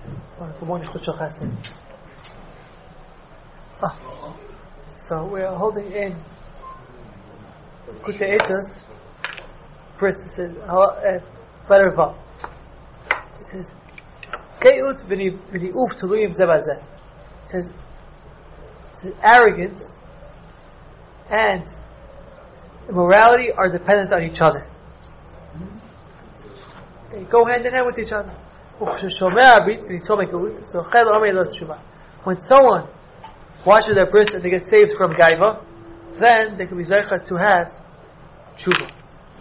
Good morning, Chutzah Chesed. So we're holding in Kutei Eitzos. First, it says letter Vav. It says Keut v'ni'uf tuluyim zeh b'zeh. It says arrogance and immorality are dependent on each other. They go hand in hand with each other. So when someone washes their bris and they get saved from gaiva, then they can be zeicha to have tshuva.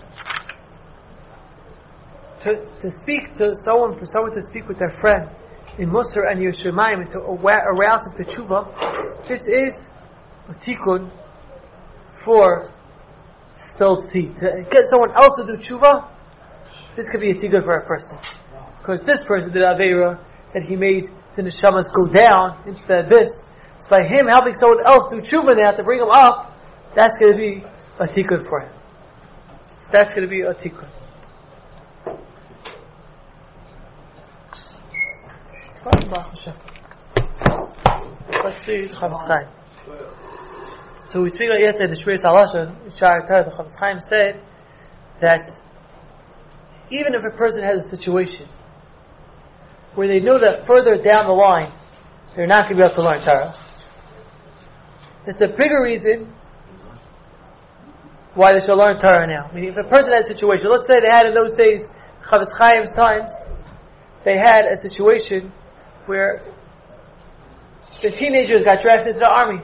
To speak to someone, for someone to speak with their friend in Musar and Yerushalayim and to arouse them to tshuva, this is a tikkun for spilled seed. To get someone else to do tshuva, this could be a tikkun for a person. Because this person did Aveira that he made the neshamas go down into the abyss. So by him helping someone else do tshuva now to bring him up, that's going to be a tikkun for him. That's going to be a tikkun. Let's see the Chavetz Chaim. So we speak about yesterday the Shmiras Halashon. The Chavetz Chaim said that even if a person has a situation where they know that further down the line they're not going to be able to learn Torah, it's a bigger reason why they should learn Torah now. Meaning, if a person has a situation, let's say they had in those days, Chavetz Chaim's times, they had a situation where the teenagers got drafted into the army.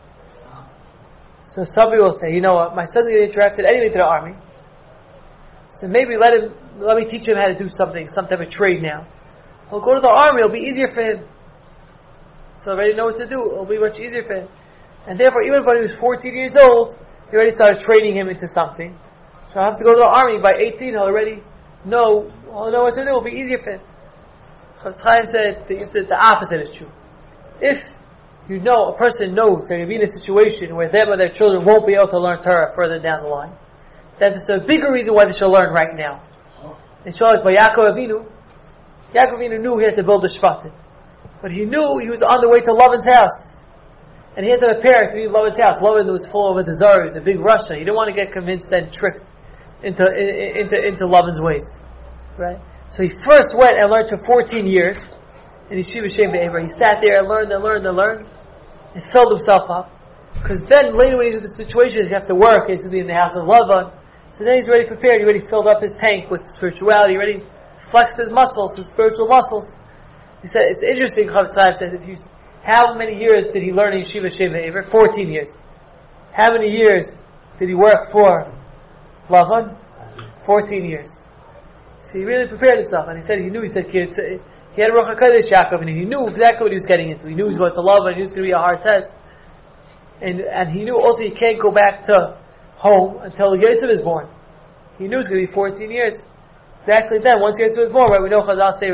So somebody will say, you know what, my son's going to get drafted anyway to the army, so maybe let me teach him how to do something, some type of trade now. He'll go to the army, it'll be easier for him. So I already know what to do, it'll be much easier for him. And therefore, even when he was 14 years old, they already started training him into something. So I have to go to the army, by 18 he'll already know what to do, it'll be easier for him. Chavetz Chaim said the opposite is true. If you know, a person knows they're going to be in a situation where them or their children won't be able to learn Torah further down the line, that's a bigger reason why they should learn right now. They show like by Yaakov Avinu. Yaakov Avinu knew he had to build a shvatim, but he knew he was on the way to Lavan's house, and he had to prepare to leave Lavan's house. Lavan was full of a desire, he was a big Russia. He didn't want to get convinced and tricked into Lavan's ways, right? So he first went and learned for 14 years in Yeshiva Shem Be'ever. He sat there and learned, and filled himself up. Because then later when he's in the situation, he has to work, he has to be in the house of Lavan. So then he's already prepared, he already filled up his tank with spirituality, he already flexed his muscles, his spiritual muscles. He said, it's interesting, Chavetz Chaim says, how many years did he learn in Yeshiva Shem Be'ever? 14 years. How many years did he work for Lavan? 14 years. So he really prepared himself, and he said, he had a Ruach HaKodesh Yaakov, and he knew exactly what he was getting into. He knew he was going to Lavan, and he knew it was going to be a hard test. And he knew also he can't go back to home until Yosef is born. He knew it was going to be 14 years. Exactly then, once Yosef was born, right, we know Chazal say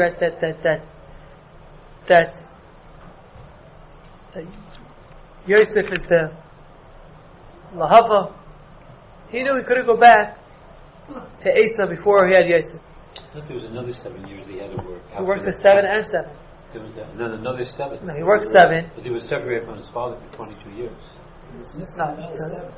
that Yosef is the Lahava. He knew he couldn't go back to Asa before he had Yosef. I thought there was another 7 years he had to work. He worked for 7 and 7. There was another 7. No, he worked 7. But he was separated from his father for 22 years. He was missing another 7.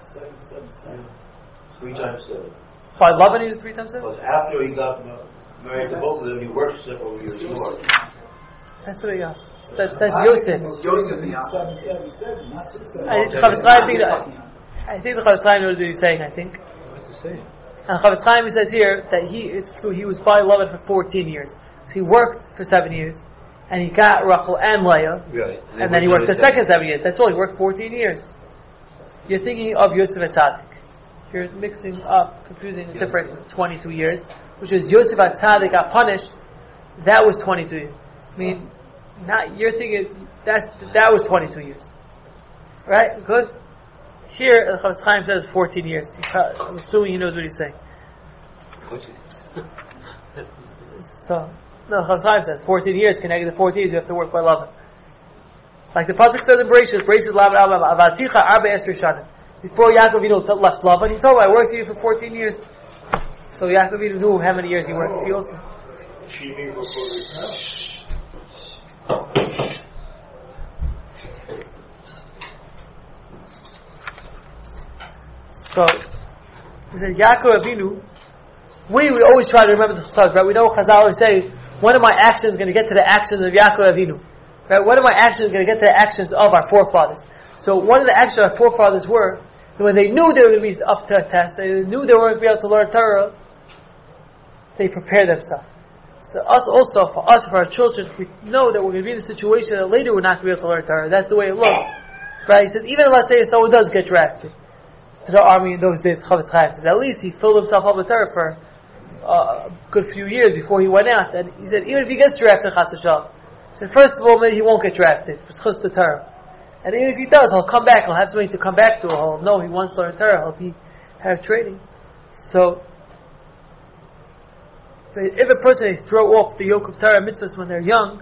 3 times 7. By Lavan, he was 3 times 7? But after he got married to both of them, he worked several years more. That's what he asked. That's Yosef. Joseph, 7, not 2 7. I think the Chavetz Chaim knows what he's saying, I think. What's he saying? And Chavetz Chaim says here that he was by Lavan for 14 years. So he worked for 7 years, and he got Rachel and Leah, right. And then he worked the second 7 years. That's all, he worked 14 years. You're thinking of Yosef HaTzadik. You're mixing up, confusing the different 22 years, which is Yosef HaTzadik got punished. That was 22 years. I mean, you're thinking that was 22 years. Right? Good? Here, Chavetz Chaim says 14 years. I'm assuming he knows what he's saying. So, no, Chavetz Chaim says 14 years, connected to 14 years, you have to work by Lavan. Like the pasuk says in Bereshit Lavan Avaticha Arba Esther Shanim. Before Yaakov Avinu left Lavan, he told him, I worked for you for 14 years. So Yaakov Avinu knew how many years he worked. He also He said, Yaakov Avinu, we always try to remember the Chazal, right? We know Chazal always say, when are my actions going to get to the actions of Yaakov Avinu? Right? When are my actions going to get to the actions of our forefathers? So one of the actions our forefathers were, when they knew they were going to be up to a test, they knew they weren't going to be able to learn Torah, they prepared themselves. So us also, for our children, if we know that we're going to be in a situation that later we're not going to be able to learn Torah. That's the way it looks. Right? He says, even let's say if someone does get drafted to the army in those days, Chavetz Chaim says, at least he filled himself up with Torah for a good few years before he went out. And he said, even if he gets drafted, Chas V'Shalom, he said, first of all, maybe he won't get drafted. For the Torah. And even if he does, he'll come back. He'll have something to come back to. He'll know he wants to learn Torah. He'll have training. So, if a person they throw off the yoke of Torah mitzvahs when they're young,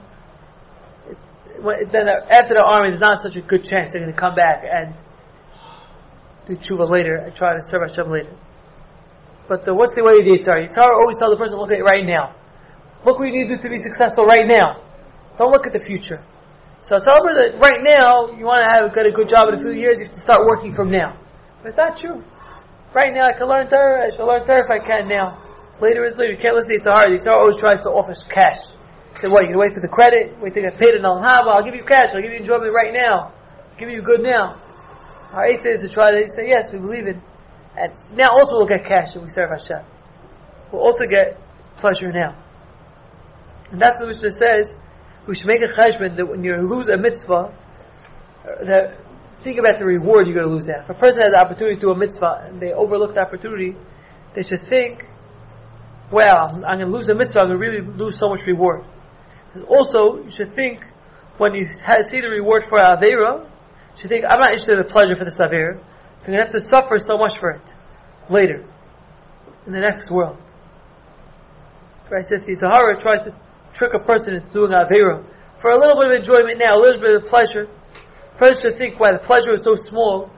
then after the army, there's not such a good chance they're going to come back and do tshuva later and try to serve Hashem later. But what's the way of the Yitzhar? Yitzhar always tell the person, look at it right now. Look what you need to do to be successful right now. Don't look at the future. So I tell the person, right now, you want to get a good job in a few years, you have to start working from now. But it's not true. Right now, I can learn Torah. I should learn Torah if I can now. Later is later. You can't listen to Yitzhar. Yitzhar always tries to offer cash. He said, what, you can wait for the credit? Wait to get paid in Al Haba? I'll give you cash. I'll give you enjoyment right now. I'll give you good now. Our eight is to try to say, yes, we believe in. And now also we'll get cash and we serve Hashem. We'll also get pleasure now. And that's what the Mishnah says. We should make a cheshbon that when you lose a mitzvah, think about the reward you're going to lose out. If a person has the opportunity to do a mitzvah and they overlook the opportunity, they should think, well, I'm going to lose a mitzvah, I'm going to really lose so much reward. Because also, you should think, when you see the reward for Aveira, you should think, I'm not interested in the pleasure for this Aveira. I'm going to have to suffer so much for it later, in the next world. Right? So if the Sahara tries to trick a person into doing Aveira for a little bit of enjoyment now, a little bit of pleasure, the person should think, why the pleasure is so small,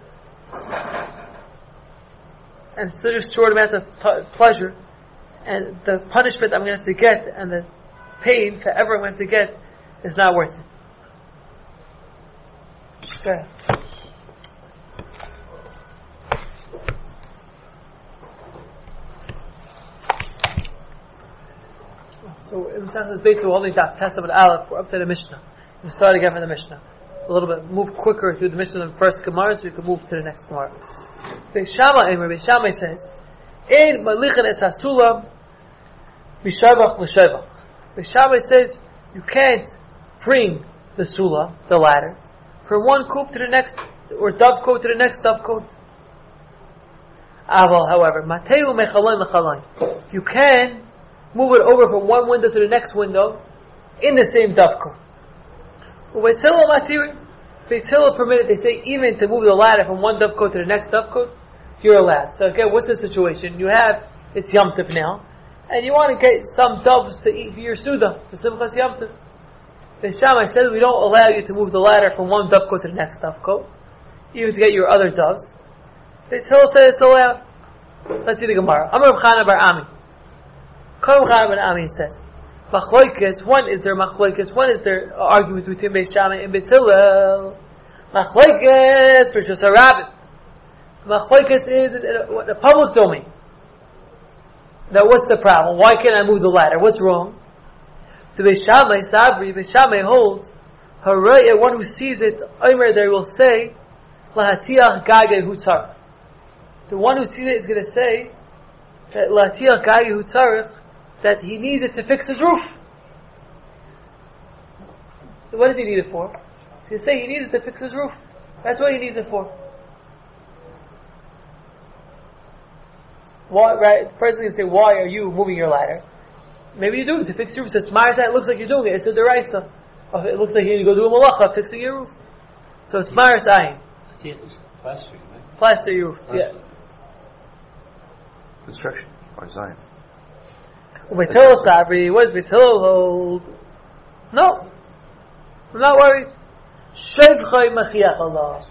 and such a short amount of pleasure, and the punishment I'm going to have to get, and the pain forever I'm going to have to get, is not worth it. Okay. So in Masechtas Beitza, we're holding Daf Testament Aleph. We're up to the Mishnah. We'll start again from the Mishnah. A little bit, move quicker through the Mishnah than the first Gemara, so we can move to the next Gemara. Beis Shammai says, "Ein malichan es hasulam mishavach l'shavach." Beis Shammai says you can't bring the sula, the ladder, from one coop to the next, or dovecote to the next dovecote. Aval, however, mateu mechalain l'chalain. You can move it over from one window to the next window in the same dovecote. Beis Hillel matiri. Beis Hillel permitted. They say even to move the ladder from one dovecote to the next dovecote, you're allowed. So again, what's the situation? You have, it's Yom Tov now, and you want to get some doves to eat for your Suda, for Simchas Yom Tov. Beis Shammai says we don't allow you to move the ladder from one dovecote to the next dovecote, even to get your other doves. Beis Hillel says it's allowed. Let's see the Gemara. Amar Rav Chana bar Ami. Kol Rav Chana bar Ami says, Machloikis, one is there argument between Beis Shammai and Beis Hillel. Machloikis, Pershus HaRabbim. Machloikis is in the public domain. Now what's the problem? Why can't I move the ladder? What's wrong? The Beis Shammai, Sabri, Beis Shammai holds, Haraya, one who sees it, Omer, they will say, Lahatiach Gage Hutzarech. The one who sees it is going to say, that Lahatiach Gage Hutzarech, that he needs it to fix his roof. So what does he need it for? He's going to say he needs it to fix his roof. That's what he needs it for. Why, right? The person is going to say, why are you moving your ladder? Maybe you're doing it to fix your roof. So it's Ma'aseh, it looks like you're doing it. It's a deraisa. It looks like you need to go do a malacha fixing your roof. So it's Ma'aseh. Plastering, right? Plaster your roof. Yeah. Construction or design. Beis Hillel Sabri, what does Beis Hillel hold? No. I'm not worried. Shevchai Machiach Allah.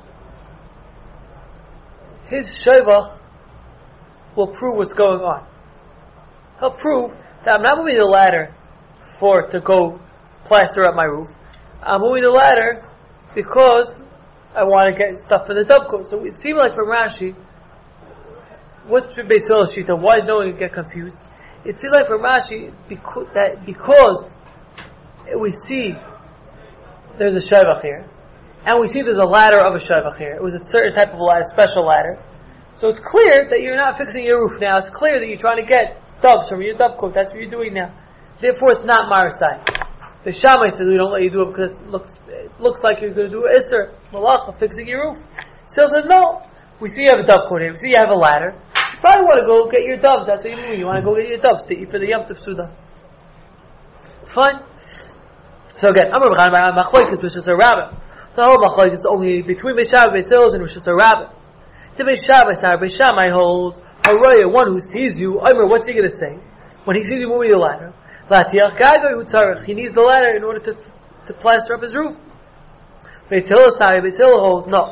His Shevach will prove what's going on. He'll prove that I'm not moving the ladder to go plaster up my roof. I'm moving the ladder because I want to get stuff for the dovecote. So it seems like from Rashi, what's Beis Hillel's shita? Why does no one get confused? It seems like for Rashi because we see there's a shayvach here, and we see there's a ladder of a shayvach here. It was a certain type of ladder, special ladder. So it's clear that you're not fixing your roof now. It's clear that you're trying to get doves from your dove cote. That's what you're doing now. Therefore, it's not marasai. The Shammai says we don't let you do it because it looks like you're going to do Isser Malacha fixing your roof. So says no. We see you have a dove cote here. We see you have a ladder. You probably want to go get your doves. That's what you mean. You want to go get your doves to eat for the Yom Tov Suda. Fine. So again, I'm Rabbi Chanan Machlokes Rosh Hashanah. The whole Machlokes is only between Beis Shammai, Beis Hillel, and Rosh Hashanah. The Beis Shammai holds Haraya, one who sees you. Omer, what's he going to say when he sees you moving the ladder? He needs the ladder in order to plaster up his roof. Beis Hillel holds no.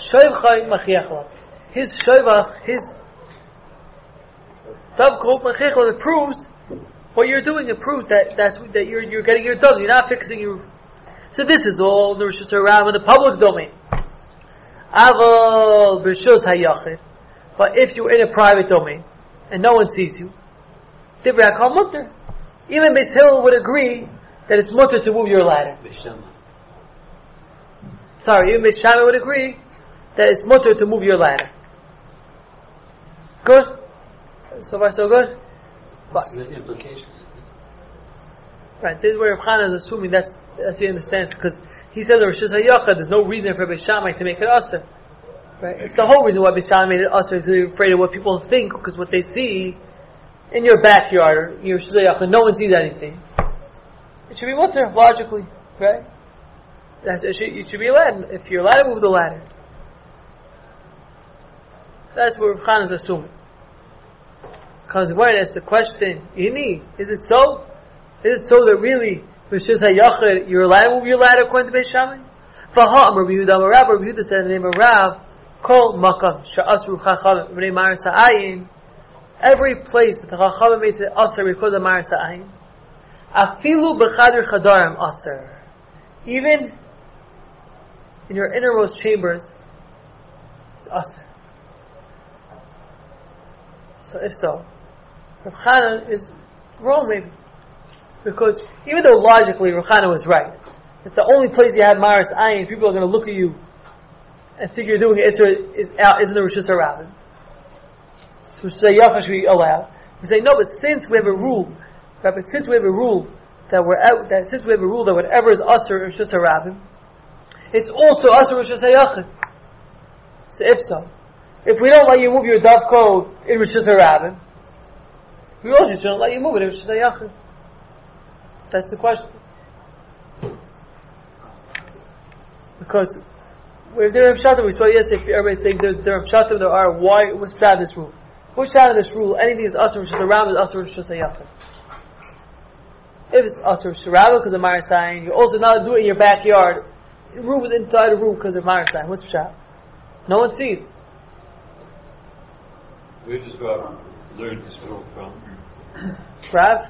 His shoivach, his dove coat machiach, it proves what you're doing. It proves that you're getting your dove. You're not fixing your roof. So this is all the Rosh Hashanah in the public domain. Aval b'shus hayachid. But if you're in a private domain and no one sees you, divrei hakol mutter. Even Beis Hillel would agree that it's mutter to move your ladder. Sorry, even Beis Shammai would agree that it's mutter to move your ladder. Good? So far so good? What's the implication? Right, this is where Rav Chanan is assuming that's what he understands, because he says in Rosh Hashanah there's no reason for Beis Shammai to make it Aser. Right? It's the whole reason why Beis Shammai made it Aser, is they're afraid of what people think, because what they see in your backyard or your Rosh Hashanah, no one sees anything. It should be mutter, logically, right? You should be allowed, if you're allowed to move the ladder. That's what Rav Chanan is assuming. Because when it's the question, Ini, is it so? Is it so that really, you're allowed to move your ladder according to Beis Shammai? Rabbi Yehuda said in the name of Rav, Kol Makam, Sha'asru Chachamim, B'nei Maris Ha'ayin, every place that the Chachamim made it Aser because of Maris Ha'ayin, Afilu B'chadir Chadarim Aser, even in your innermost chambers, it's Aser. So if so, Rav Chanan is wrong maybe. Because even though logically Rav Chanan was right, that the only place you have Maris Ayin, people are going to look at you and think you're doing it isn't the Rosh Hashanah. So Rosh Hashanah should be allowed. We say no, but since we have a rule, right, since we have a rule that whatever is Asr Rosh Hashanah, it's also Asr Rosh Hashanah. So if we don't let you move your dove coat in Rosh Hashanah, we also shouldn't let you move it in Rosh Hashanah. That's the question. Because if there are Pshatim, we saw yesterday, if everybody's saying there are Pshatim, there are, what's Pshat of this rule? What's Pshat of this rule? Anything is Asr Rosh Hashanah is Asr Rosh Hashanah. If it's Asr Rosh Hashanah because of Maris Ayin, you're also not do it in your backyard. The room is inside the room because of Maris Ayin. What's Pshat? No one sees. Where does Rav learn this rule from? Rav?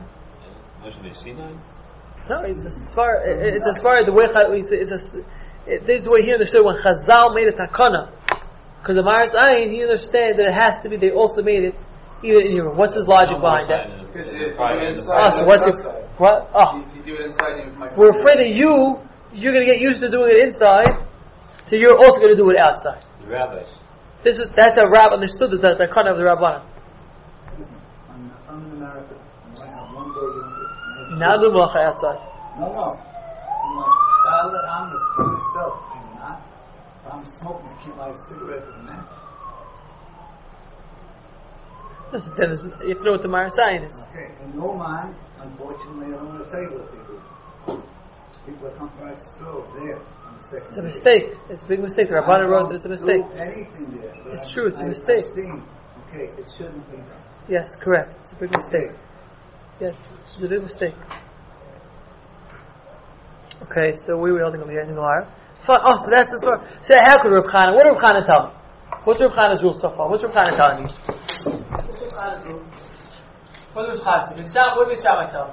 No, it's as far as the way this is the way he understood when Chazal made a takana. Because the Maris Ayin, he understands that it has to be, they also made it even in your room. What's his logic behind that? Because so what's your, what? Oh. If you do it inside, you might. We're afraid that you're going to get used to doing it inside, so you're also going to do it outside. The rabbis. That's how Rav understood the takana of the Rabbanan. I'm in America. I have one day. Now do malacha outside. No. I'm the smoke myself. I'm not. If I'm smoking, I can't light a cigarette with a match. Listen, then you have to know what the Maris Ayin is. Okay, in Oman, unfortunately, I don't want to tell you what they do. People come right to stove there on the second. It's a mistake. It's a big mistake. The Rabbanan wrote that it's a mistake. Anything there. It's true. It's a mistake. Okay, it shouldn't be done. Yes, correct. It's a big mistake. Yes, it's a big mistake. Okay, so we were holding over here in the Gemara. Oh, so that's the story. So how could Rav Chanan? What did Rav Chanan tell me? What's Rav Chanan's rule so far? What's Rav Chanan telling you? What's Rav Chanan's rule? What does Rav Chanan say? What did Beis Shammai tell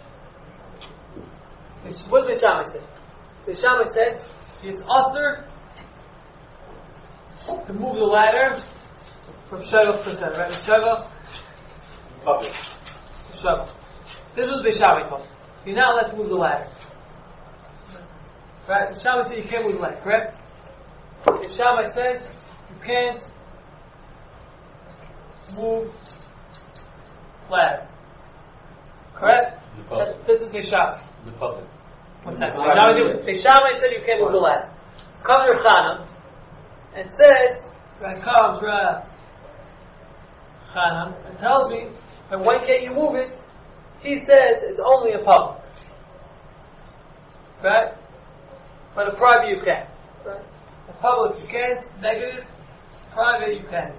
me? What did Beis Shammai say? Beis Shammai says it's Aser to move the ladder from Shevach percent, right? Shevach, Public. Shevach. This was Beishamai told. You're not allowed to move the ladder. Right? Beishamai said you can't move the ladder, correct? Beishamai says you can't move ladder. Correct? This is Beishamai. The public. One second. Beishamai said you can't move the ladder. Comes Rav Chanan and says, right, comes Rav Chanan and tells me, and when can't you move it? He says it's only in public. Right? But in private you can. Right? In public you can't, negative. Private you can.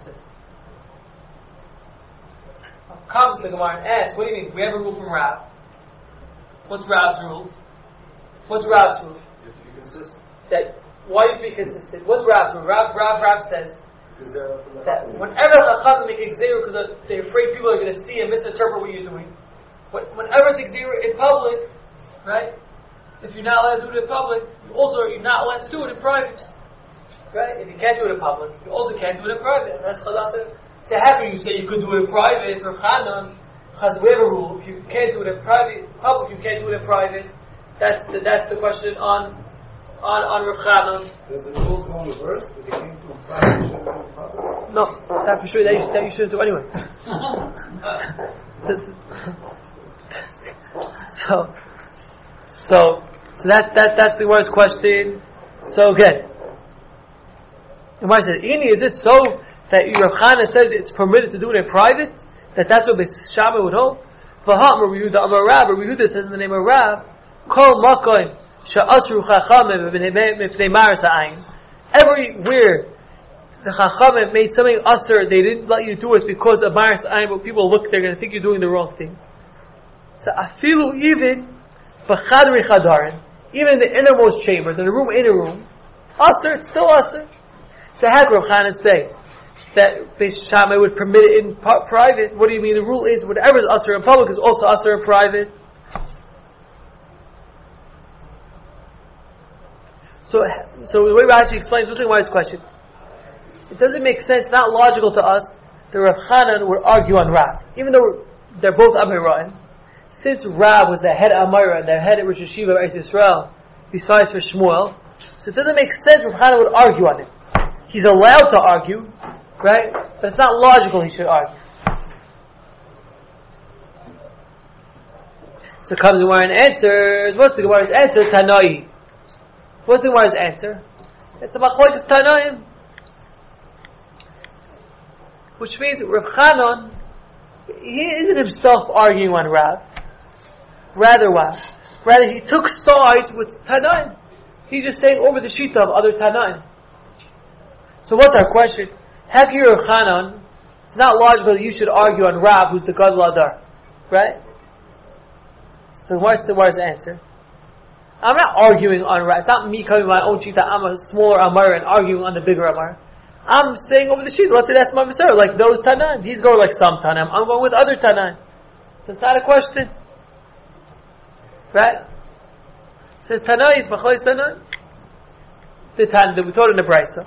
Comes the Gemara and asks, what do you mean? We have a rule from Rav. What's Rav's rule? What's Rav's rule? You have to be consistent. That why you have to be consistent? What's Rav's rule? Rav says that whenever Chacham make exeru because they're afraid people are going to see and misinterpret what you're doing. Whenever it's exeru in public, right? If you're not allowed to do it in public, you're not allowed to do it in private. Right? If you can't do it in public, you also can't do it in private. That's Chazal said. So how can you say you could do it in private for Chanan? Because we have a rule. If you can't do it in public, you can't do it in private. That's the question on Rav Chanan. Does the rule go in reverse? If you can't do it in private, you shouldn't do it in public? No, that's for sure. That you shouldn't do anyway. So that's the worst question. So again, the Gemara says, "Ini, is it so that Rav Chanan says it's permitted to do it in private? That's what Beishamai would hold." V'ha'amar Yehuda Amar Rav. Yehuda says in the name of Rav, "Kol makom she'asru chachamim mipnei maras ha'ayin." Everywhere the chachamim made something usher, they didn't let you do it because of maras ha'ayin. But people look, they're going to think you're doing the wrong thing. So afilu even b'chadri chadarin, even in the innermost chambers, in a room, usher, it's still usher. So how can Rav Chanan say that Beishamai would permit it in private? What do you mean? The rule is whatever is usher in public is also usher in private. So the way Rashi explains, looking at his question, it doesn't make sense, not logical to us, that Rav Chanan would argue on Rav, even though they're both Amira'im. Since Rav was the head of Amira, the head of Rosh Hashiva of Eretz Yisrael, besides for Shmuel, so it doesn't make sense Rav Chanan would argue on it. He's allowed to argue, right? But it's not logical he should argue. So comes the Gemara and answers. What's the Gemara's answer? Tanai. What's the Gemara's answer? It's a machlokes Tanaim. Which means Rav Chanan, he isn't himself arguing on Rav. Rather what? Rather he took sides with Tanaim. He's just saying over the shita of other Tanaim. So what's our question? How can you Rav Chanan? It's not logical that you should argue on Rav, who's the Gadol Adar, right? So what's the answer? I'm not arguing on Rav. It's not me coming with my own shita. I'm a smaller Amar and arguing on the bigger Amar. I'm saying over the shita. Let's say that's my Mr. Like those Tanaim. He's going like some Tanaim. I'm going with other Tanaim. So it's not a question, right? It says Tanaim is Machlokes Tanaim. The Tan that we taught in the Brisa.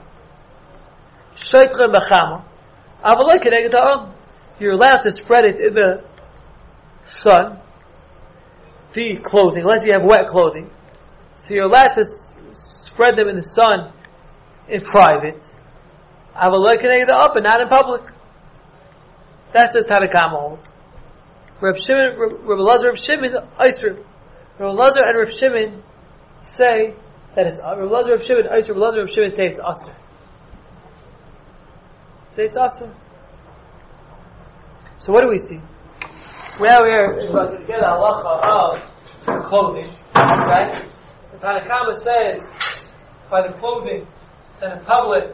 You're allowed to spread it in the sun, the clothing, unless you have wet clothing. So you're allowed to spread them in the sun in private. But not in public. That's what Tanakama holds. Reb Elazar, Reb Shimon, Isra. Reb Elazar and Reb Shimon say that it's Reb Elazar, Reb Shimon, Isra. Reb Elazar, Reb Shimon say it's Asr. Say it's awesome. So what do we see? Well, we're about to get a halacha of clothing, right? The Tanakama says by the clothing that in public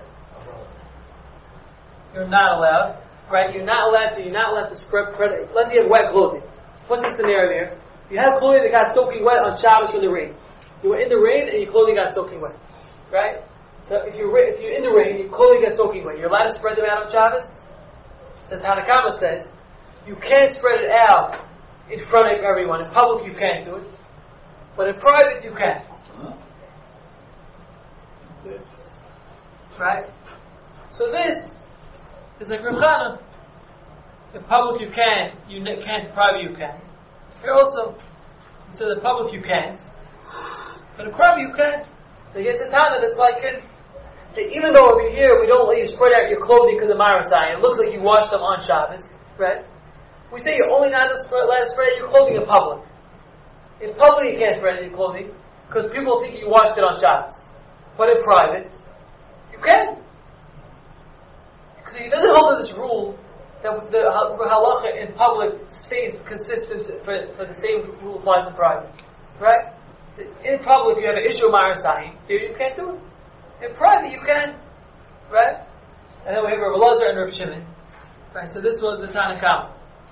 you're not allowed, right? You're not allowed to spread unless you have wet clothing. What's the scenario there? You have clothing that got soaking wet on Shabbos from the rain. You were in the rain and your clothing got soaking wet, right? So if you're in the rain, your clothing gets soaking wet. You're allowed to spread them out on Shabbos? So Tanakama says, you can't spread it out in front of everyone. In public you can't do it. But in private you can. Right? So this It's like Rav Chana. In public you can, can't, in private you can. Here also, he said in public you can't, but in private you can. So here's the Tana that's like it. That even though over here we don't let you spread out your clothing because of Marasai, it looks like you washed them on Shabbos, right? We say you're only not allowed to spread out your clothing in public. In public you can't spread out your clothing because people think you washed it on Shabbos. But in private, you can. So he doesn't hold to this rule that the halacha in public stays consistent for the same rule applies in private, right? In public you have an issue of Marasai, here you can't do it. In private you can, right? And then we have Rav Elazar and Rav Shimon, right? So this was the Tanna Kama.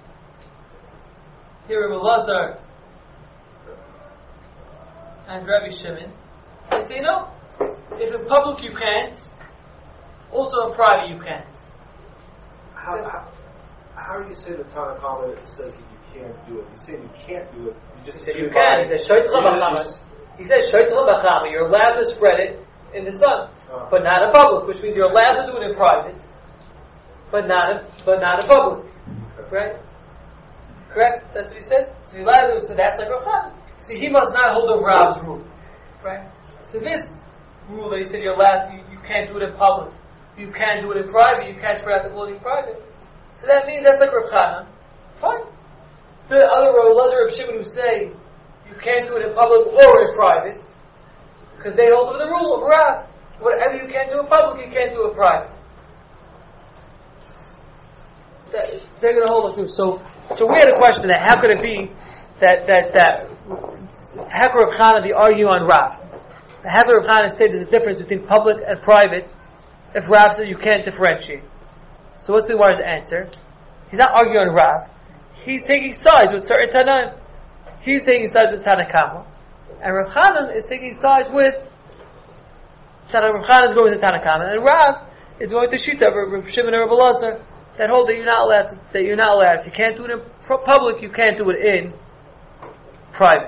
Here Rav Elazar and Rabbi Shimon, they say no. If in public you can't, also in private you can't. How do you say the Tanna Kama says that you can't do it? You say you can't do it. You just say you can. He says Shoytcha B'chama. He says Shoytcha B'chama. You're allowed to spread it in the sun, but not in public, which means you're allowed to do it in private, but not in public, right? Correct? That's what he says. So you're allowed to do it. So that's like Rav Chana. So he must not hold over Rav's rule, right? So this rule that he said you're allowed to, you can't do it in public, you can't do it in private, you can't spread out the clothing in private. So that means that's like Rav Chana. Fine. The other Rav Elazar, Rav Shimon who say you can't do it in public or in private, because they hold to the rule of Rav. Whatever you can't do in public, you can't do in private. They're going to hold us to. So we had a question that how could it be that how could Rav Chana be arguing on Rav? How could Rav Chana say there's a difference between public and private if Rav said you can't differentiate? So what's the Gemara's answer? He's not arguing on Rav. He's taking sides with certain Tanaim. He's taking sides with Tanna Kama. And Rav Chana is taking sides with Rav Chana is going with the Tanna Kama, and Rav is going to Shita Rav Shimon and Rav Elazar that hold that you're not allowed to, that you're not allowed. If you can't do it in public, you can't do it in private.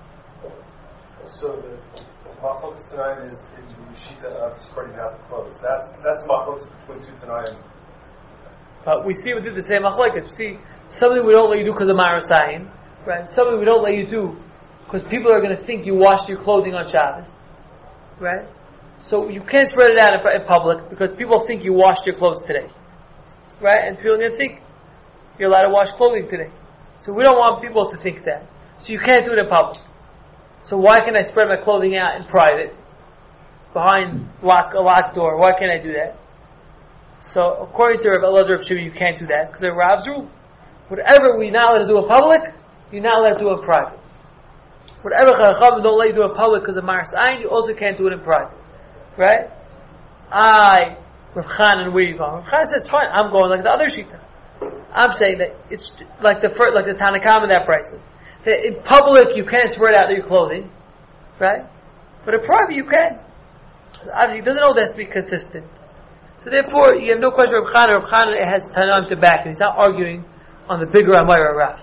So the Machlokes Tanaim is in the Shita of spreading out the clothes. That's Machlokes between two Tanaim. But we see we did the same Machlokes. We see something we don't let you do because of Marasayim, right? Something we don't let you do because people are going to think you washed your clothing on Shabbos, right? So you can't spread it out in public because people think you washed your clothes today, right? And people are going to think you're allowed to wash clothing today. So we don't want people to think that. So you can't do it in public. So why can't I spread my clothing out in private, behind a locked door? Why can't I do that? So according to Rav Elazar Rav Shimon, you can't do that because of Rav's rule. Whatever we're not allowed to do in public, you're not allowed to do in private. Whatever Chacham don't let you do in public because of Maras Ayin, you also can't do it in private. Right? Rav Chana, where you going? Rav Chana said, it's fine, I'm going like the other Shita. I'm saying that it's like the Tanna Kama that price. That in public you can't spread out your clothing, right? But in private you can. Obviously, he doesn't know that to be consistent. So therefore, you have no question of Rav Chana. Rav Chana has Tanam to back, and he's not arguing on the bigger Amayra Rav.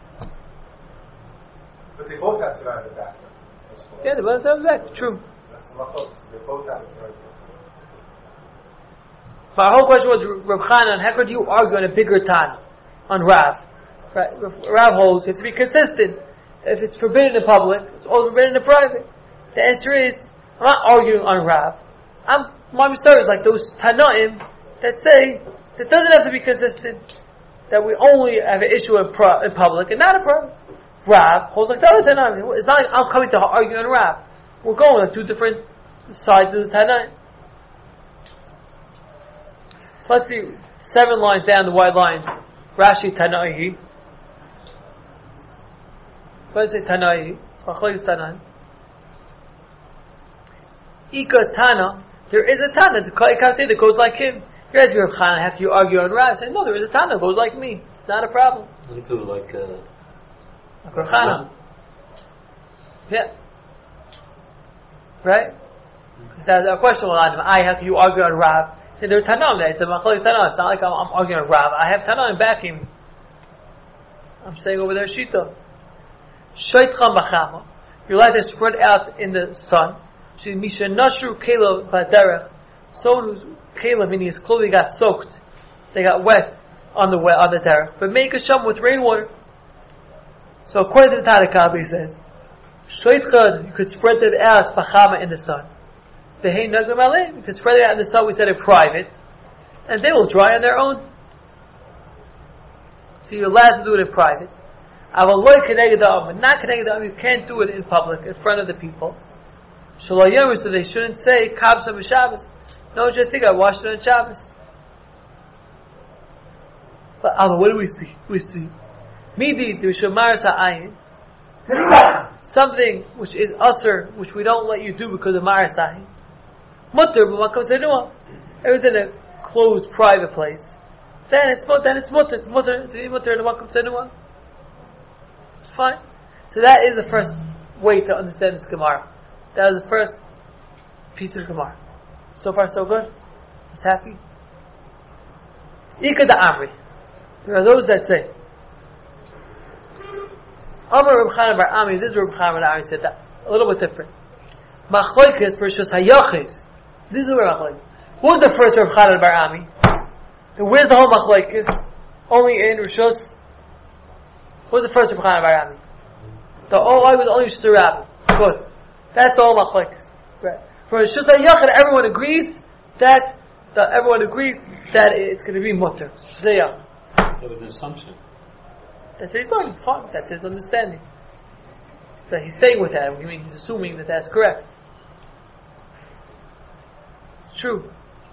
But they both have Tanam to back. Yeah, they both have back. True. That's the Machlokes. They both have Tanam. But our whole question was Rav Chana, and how could you argue on a bigger Tana on Rav? Right? Rav holds it to be consistent. If it's forbidden in public, it's also forbidden in private. The answer is, I'm not arguing on Rav. My story is like those Tanaim that say that doesn't have to be consistent. That we only have an issue in public and not in private. Rav holds like the other Tanaim. It's not like I'm coming to argue on Rav. We're going on two different sides of the Tanaim. Let's see, 7 lines down the wide lines. Rashi Tanaihi. What does it say Tanaihi? It's Machlokes Tanaim. Ika Tana. There is a Tana. The Kaikav say that goes like him. You're asking Rav Chana, how can you argue on Rav? I say, no, there is a Tana that goes like me. It's not a problem. Like Rav Chana. Yeah. Right? Because that's a question will ask him, how can you argue on Rav? Say, there are Tanam there. It's a Machlokes Tana. It's not like I'm arguing on Rav. I have Tanam backing. I'm saying over there, Shita. Shoytcha B'chama. You're allowed to spread out in the sun. Misha Nashru Kela Baderech. Someone whose Kela, meaning his clothing got soaked they got wet on the derech, but make a sham with rainwater. So according to the Tanakh, he says, Shoitchad, you could spread it out bachama in the sun. Behein nagam aleim, you could spread it out in the sun. We said in private, and they will dry on their own. So you're allowed to do it in private. Avaloi keneged ha'am, not keneged ha'am. You can't do it in public, in front of the people. Shalom yomer, so they shouldn't say kabsa b'Shabbos. No, you think I washed it on Shabbos. But what do we see? We see midi d'shamaras ha'ayin, something which is usher, which we don't let you do because of maras ha'ayin. Mutter b'makom zenua. It was in a closed, private place. Then it's mutter. It's mutter in the makom zenua. Fine. So that is the first way to understand this Gemara. That was the first piece of Gemara. So far, so good. Was happy. Ika da Amri. There are those that say, Amar Reb Chanan bar Ami. This is Reb Chanan bar Ami said that a little bit different. Machloikes versus Hayachis. This is where Machloikes. What was the first Reb Chanan bar Ami? Where's the whole Machloikes? Only in Rishos. What was the first Reb Chanan bar Ami? The Olay was only Rishos Rabbin. Good. That's the whole Machloikes. Right. For Rishos Hayachid, everyone agrees that it's going to be mutter. That was an assumption. That's what he's talking. Fine. That's his understanding. So he's staying with that. I mean, he's assuming that that's correct. It's true.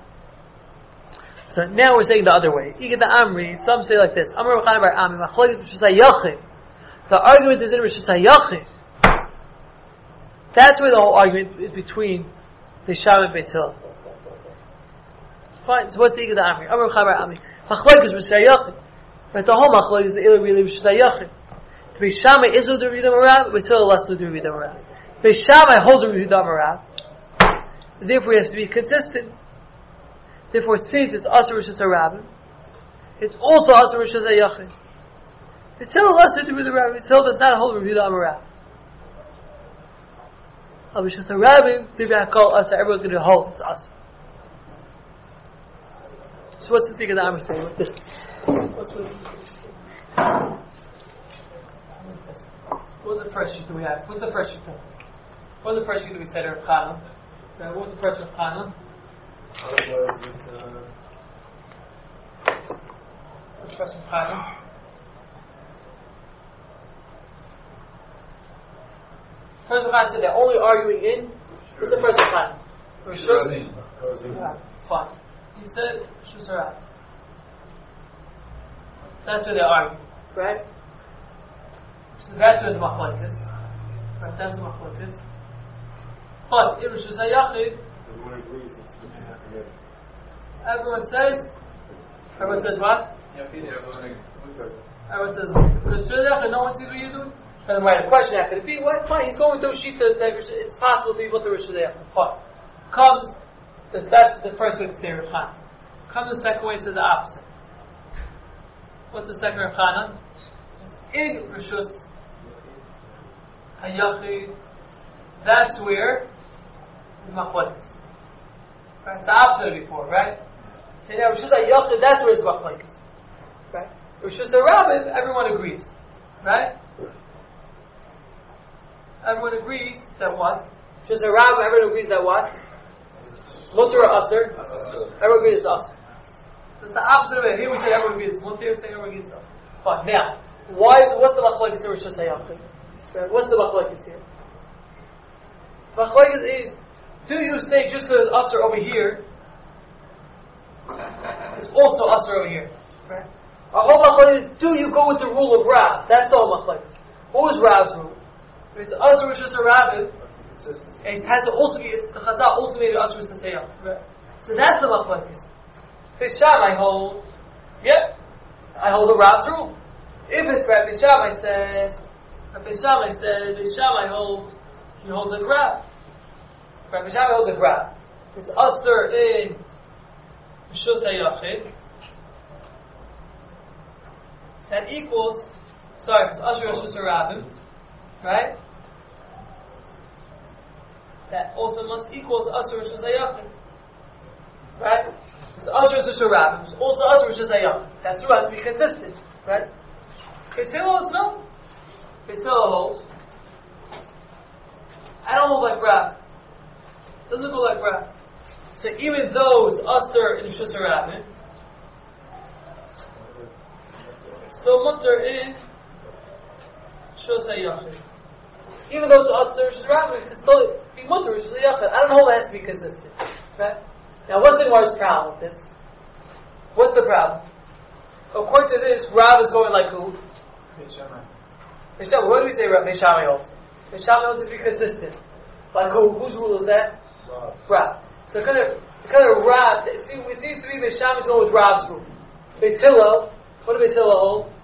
So now we're saying the other way. Ika da Amri. Some say like this. Amar Reb Chanan bar Ami. Machloket Rishos Hayachid. The argument is in Rishos Hayachid. That's where the whole argument is between the Sham and Beis Hillel. Fine. So what's the Ika da Amri? Amar Reb Chanan bar Ami. Machloket Rishos Hayachid. But the whole machlok is the ilu really Rishos Hayachid. To be Shammai is the Rebbe Marav, but still less to the Rebbe Marav. But Shammai holds the Rebbe Marav. Therefore, we have to be consistent. Therefore, since it's also Rishos Harabim, it's also also Rishos Hayachid. But still less to the Rebbe Marav. It still does not hold the Rebbe Marav. Rishos Harabim, Tivya Hakol Asa. Everyone's going to hold it's us. So what's the thing of the Amr saying with this? What was the first sheet that we had? What's the first sheet? What was the first sheet that we said in Reb Chanan? What was the first Reb Chanan? What's the first Reb Chanan? First Reb Chanan said they're only arguing in. What's the first Reb Chanan? Rishos. Fine. He said Rishos Harabim. That's where they argue, right? So that's where the machlokes. Right, that's the machlokes. But in Rishos Hayachid, Everyone agrees it's 50-50. everyone says what? Everyone says Rishos Hayachid, no one sees what you're doing. And then why the question after could it be? What? Fine, he's going through Shitas that it's possible to be able to Rishos Hayachid. Fine. Comes, that's the first way to say Reb Chanan. Comes the second way, says the opposite. What's the second Reb Chanan? In Rishos Hayachid, that's where the machlokes. Right? It's the opposite of before, right? So now Rishos Hayachid, that's where it's machlokes. Right? Rishos Harabim, everyone agrees. Right? Everyone agrees that what? Rishos Harabim, everyone agrees that what? Mutter or Aser? Everyone agrees it's Aser. It's the opposite of it. Here we say everyone agrees it's Mutter, here we say everyone agrees it's Aser. Fine. Now, what's the machlokes in Rishos Hayachid? What's the machlokes here? The machlokes is, do you say just because it's Aser over here, it's also Aser over here? Right? Our whole machlokes is, do you go with the rule of Rav? That's the whole machlokes. What was Rav's rule? It's Aser Rishos Harabim. It has to also be, the Chazal also made it Aser Rishos Hayachid. Right? So that's the machlokes. Bisham, I hold the Rav's rule. If it's Rabbi Shammai says, Shammai holds, he holds a grab. Rabbi Shammai holds a grab. It's Aser in Rishos Hayachid. That equals, it's Aser Rishos Harabim, right? That also must equals Aser Rishos Hayachid, right? It's Asher Rosh Hashanah. It's also Asher Rosh Hashanah. That's true. Has to be consistent, right? Beis Hillel holds no. Beis Hillel holds. I don't hold like Rav. Doesn't go like Rav. So even though it's Asher in Rosh Hashanah, it's still mutter in Rosh Hashanah. Even though it's Asher Rosh Hashanah, it's still be mutter Rosh Hashanah. I don't hold it has to be consistent, right? Now, what's the Gemara's problem with this? What's the problem? According to this, Rav is going like who? Beis Shammai. What do we say Beis Shammai holds? Beis Shammai holds to be consistent. Like who? Whose rule is that? Rav. So kind of Rav, it seems to be Beis Shammai's going with Rav's rule. Beis Hillel, what do Beis Hillel hold?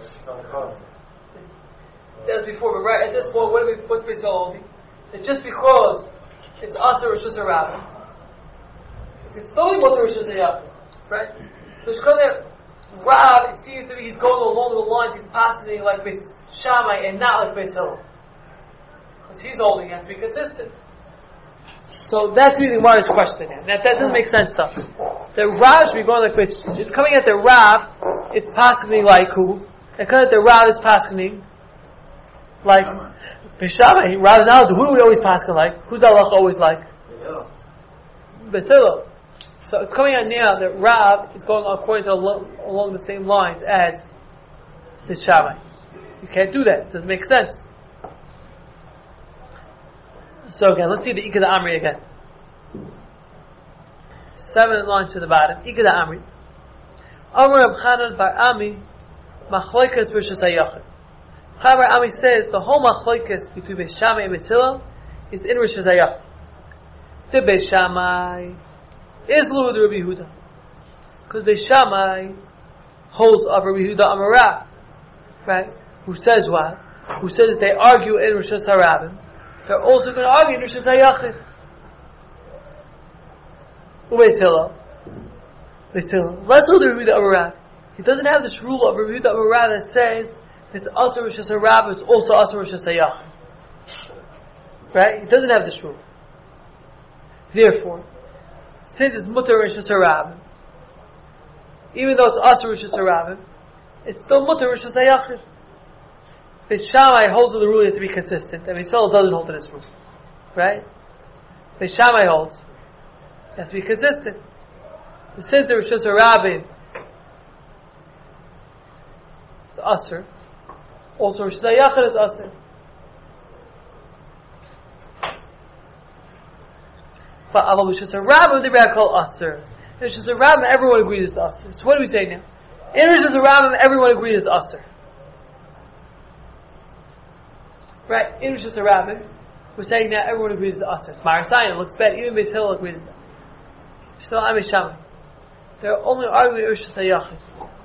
That was before, but right at this point, what's Beis Hillel holding? That just because it's Asher Rosh Hashanah, it's still what the Rosh Hashanah, right? So because Rav, it seems to be he's going along the lines, he's passing like Beis Shammai and not like Beis Hillel. Because he's holding, he has to be consistent. So that's the Gemara's question here. That doesn't make sense though. The Rav should be going like Beis, it's coming at the Rav is passing like who? And coming at the Rav is passing like Beis Shammai. Rav is now, who do we always pass like? Who's Allah always like? Beis Hillel. So it's coming out now that Rav is going according to along the same lines as Beis Shammai. You can't do that. It doesn't make sense. So again, let's see the Ikeda Amri again. 7 lines to the bottom. Ikeda Amri. Amar Reb Chanan bar Ami Machloikas versus Hayachid. Chanan bar Ami says the whole Machloikas between Beis Shammai and Beis Hillel is in Rosh Hashanah. The Beis Shammai is Lu the Rabbi Yehuda, because Beis Shammai holds of Rabbi Yehuda Amar, right? Who says what? Who says they argue in Rosh Hashanah. They're also going to argue in Rosh Hashanah. Beis Hillel. Let's know the Rabbi Yehuda Amar. He doesn't have this rule of Rabbi Yehuda Amar that says it's also Rosh Hashanah, it's also also Rosh Hashanah. Right? He doesn't have this rule. Therefore, since it's mutter Rosh Hashanah, even though it's asur Rosh Hashanah, it's still mutter Rosh Hashanah. Beis Shammai holds that the rule has to be consistent, and Beis Hillel doesn't hold to this rule, right? Beis Shammai holds it has to be consistent. Since Rosh Hashanah it's asur, also Rosh Hashanah is asur. But Aval Rosh Hashanah they call asur. In Rosh Hashanah everyone agrees it's asur. So what do we say now? In Rosh Hashanah everyone agrees it's asur. Right? In Rosh Hashanah we're saying now everyone agrees it's asur. It's Marasayan, it looks bad. Even Beis Hillel agrees with that. Still Beis Shammai. They're only arguing Rosh Hashanah.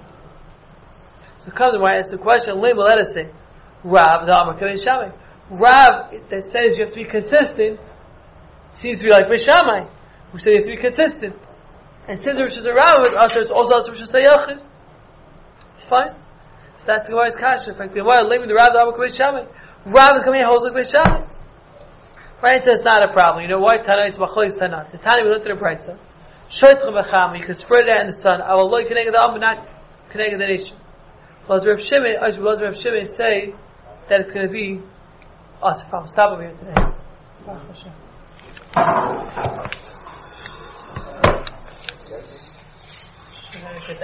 So comes when I ask the question, let us say Rav the Amar Beis Shammai. Rav that says you have to be consistent seems to be like Beis Shammai, who said you have to be consistent. And since Rosh Hashanah with Asher, it's also Asher Rosh Hashanah. Fine. So that's the Gemara's kasha. In fact, the Gemara labeled the Rav the Amar Beis Shammai. Rav is coming and holds like Beis Shammai. Right? So it's not a problem. You know why? Tana it's Machlokes Tana. The Tana we looked at the price. Shoytchem b'cham. You can spread it out in the sun. I will look connected the Am, but not connected the nation. Plus Reb Shimon say that it's going to be us. Stop over here today.